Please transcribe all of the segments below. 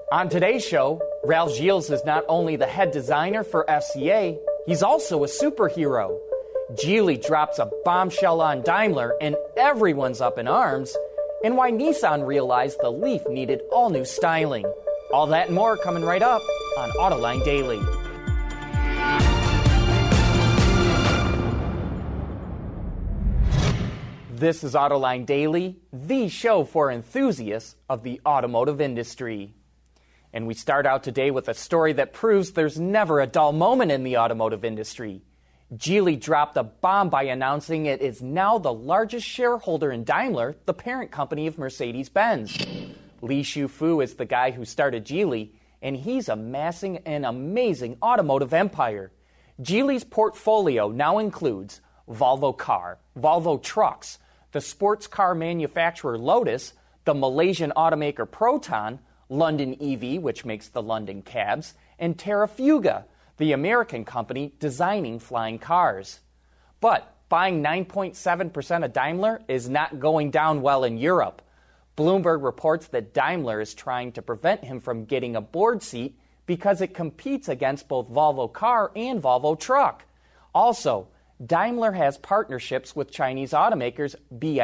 On today's show, Ralph Gilles is not only the head designer for FCA, he's also a superhero. Geely drops a bombshell on Daimler and everyone's up in arms, and why Nissan realized the Leaf needed all new styling. All that and more coming right up on Autoline Daily. This is Autoline Daily, the show for enthusiasts of the automotive industry. And we start out today with a story that proves there's never a dull moment in the automotive industry. Geely dropped a bomb by announcing it is now the largest shareholder in Daimler, the parent company of Mercedes-Benz. Li Shufu is the guy who started Geely, and he's amassing an amazing automotive empire. Geely's portfolio now includes Volvo Car, Volvo Trucks, the sports car manufacturer Lotus, the Malaysian automaker Proton, London EV, which makes the London cabs, and Terrafuga, the American company designing flying cars. But buying 9.7% of Daimler is not going down well in Europe. Bloomberg reports that Daimler is trying to prevent him from getting a board seat because it competes against both Volvo Car and Volvo Truck. Also, Daimler has partnerships with Chinese automakers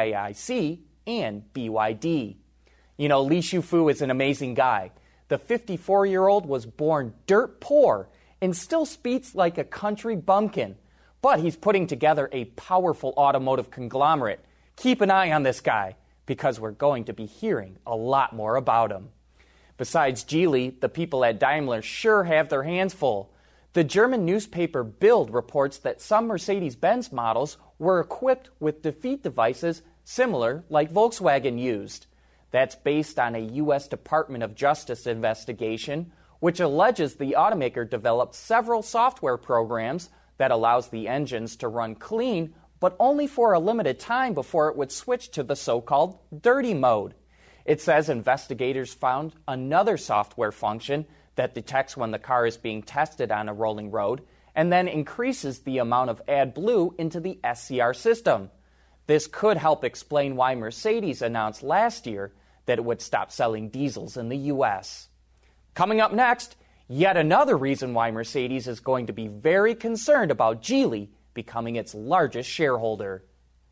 BAIC and BYD. You know, Li Shufu is an amazing guy. The 54-year-old was born dirt poor and still speaks like a country bumpkin. But he's putting together a powerful automotive conglomerate. Keep an eye on this guy, because we're going to be hearing a lot more about him. Besides Geely, the people at Daimler sure have their hands full. The German newspaper Bild reports that some Mercedes-Benz models were equipped with defeat devices similar like Volkswagen used. That's based on a U.S. Department of Justice investigation, which alleges the automaker developed several software programs that allows the engines to run clean, but only for a limited time before it would switch to the so-called dirty mode. It says investigators found another software function that detects when the car is being tested on a rolling road and then increases the amount of AdBlue into the SCR system. This could help explain why Mercedes announced last year that it would stop selling diesels in the U.S. Coming up next, yet another reason why Mercedes is going to be very concerned about Geely becoming its largest shareholder.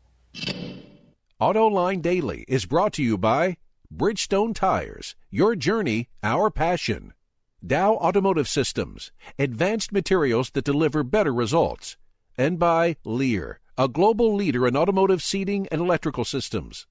Autoline Daily is brought to you by Bridgestone Tires, your journey, our passion. Dow Automotive Systems, advanced materials that deliver better results. And by Lear, a global leader in automotive seating and electrical systems.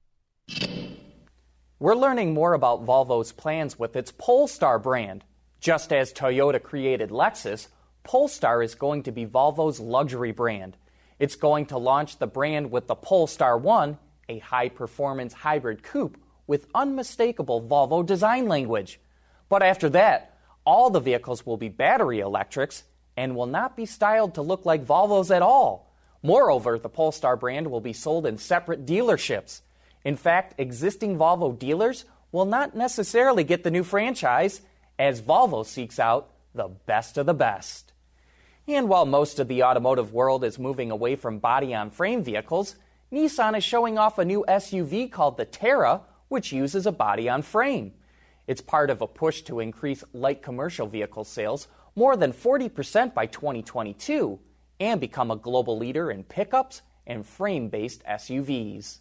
We're learning more about Volvo's plans with its Polestar brand. Just as Toyota created Lexus, Polestar is going to be Volvo's luxury brand. It's going to launch the brand with the Polestar 1, a high-performance hybrid coupe with unmistakable Volvo design language. But after that, all the vehicles will be battery electrics and will not be styled to look like Volvos at all. Moreover, the Polestar brand will be sold in separate dealerships. In fact, existing Volvo dealers will not necessarily get the new franchise, as Volvo seeks out the best of the best. And while most of the automotive world is moving away from body-on-frame vehicles, Nissan is showing off a new SUV called the Terra, which uses a body-on-frame. It's part of a push to increase light commercial vehicle sales more than 40% by 2022 and become a global leader in pickups and frame-based SUVs.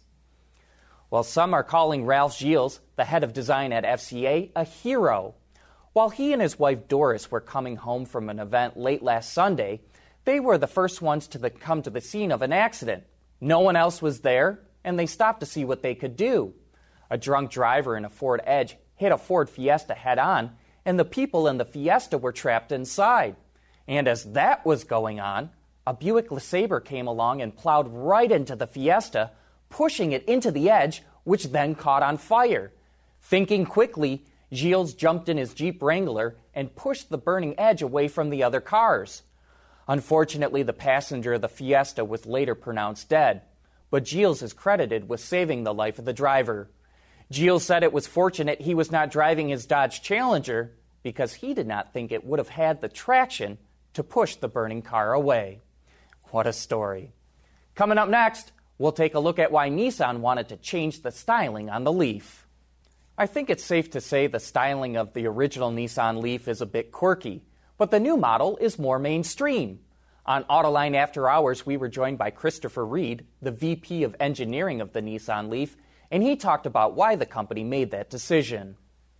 While some are calling Ralph Gilles, the head of design at FCA, a hero. While he and his wife Doris were coming home from an event late last Sunday, they were the first ones to come to the scene of an accident. No one else was there, and they stopped to see what they could do. A drunk driver in a Ford Edge hit a Ford Fiesta head-on, and the people in the Fiesta were trapped inside. And as that was going on, a Buick LeSabre came along and plowed right into the Fiesta, pushing it into the Edge, which then caught on fire. Thinking quickly, Gilles jumped in his Jeep Wrangler and pushed the burning Edge away from the other cars. Unfortunately, the passenger of the Fiesta was later pronounced dead, but Gilles is credited with saving the life of the driver. Gilles said it was fortunate he was not driving his Dodge Challenger because he did not think it would have had the traction to push the burning car away. What a story. Coming up next, we'll take a look at why Nissan wanted to change the styling on the Leaf. I think it's safe to say the styling of the original Nissan Leaf is a bit quirky, but the new model is more mainstream. On Autoline After Hours, we were joined by Christopher Reed, the VP of Engineering of the Nissan Leaf, and he talked about why the company made that decision.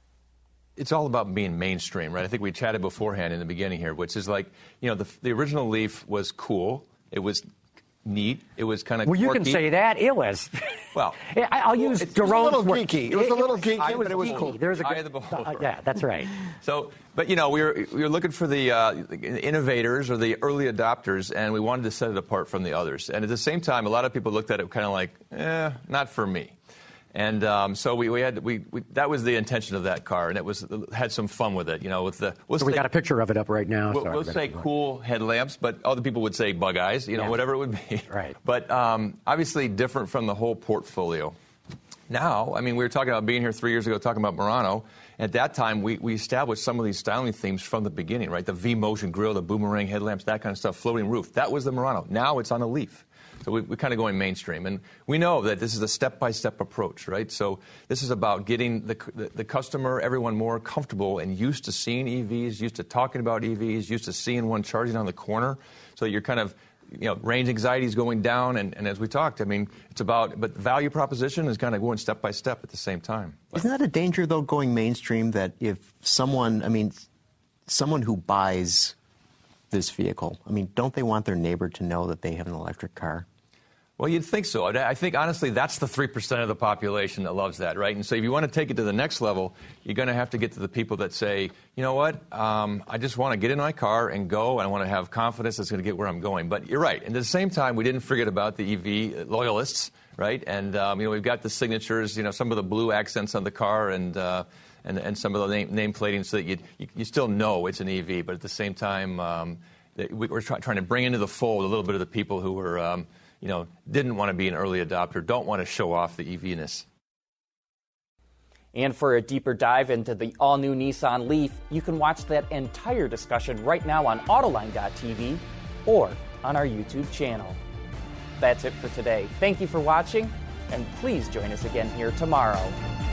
It's all about being mainstream, right? I think we chatted beforehand in the beginning here, which is like, you know, the original Leaf was cool. It was neat. It was kind of Well, you quirky. can say that. It was. Well, I'll use It was a little geeky. It was a little geeky, but it was geeky. cool. There's a Eye good, of the beholder. yeah, that's right. So, but you know, we were looking for the innovators or the early adopters, and we wanted to set it apart from the others. And at the same time, a lot of people looked at it kind of like, not for me. And so that was the intention of that car, and it had some fun with it, you know. With the So we got a picture of it up right now. we'll say cool headlamps, but other people would say bug eyes, you know, whatever it would be. Right. But obviously different from the whole portfolio. Now, I mean, we were talking about being here 3 years ago, talking about Murano. At that time, we established some of these styling themes from the beginning, right? The V-motion grille, the boomerang headlamps, that kind of stuff, floating roof. That was the Murano. Now it's on a Leaf. So we're kind of going mainstream. And we know that this is a step-by-step approach, right? So this is about getting the customer, everyone more comfortable and used to seeing EVs, used to talking about EVs, used to seeing one charging on the corner. So you're kind of, you know, range anxiety is going down. And as we talked, I mean, it's about, but value proposition is kind of going step by step at the same time. Isn't that a danger, though, going mainstream, that if someone who buys this vehicle, I mean, don't they want their neighbor to know that they have an electric car? Well, you'd think so. I think, honestly, that's the 3% of the population that loves that, right? And so if you want to take it to the next level, you're going to have to get to the people that say, you know what, I just want to get in my car and go, and I want to have confidence it's going to get where I'm going. But you're right. And at the same time, we didn't forget about the EV loyalists, right? And, you know, we've got the signatures, you know, some of the blue accents on the car and some of the name plating so that you still know it's an EV. But at the same time, we're trying to bring into the fold a little bit of the people who were you know, didn't want to be an early adopter, don't want to show off the EV-ness. And for a deeper dive into the all-new Nissan Leaf, you can watch that entire discussion right now on Autoline.tv or on our YouTube channel. That's it for today. Thank you for watching, and please join us again here tomorrow.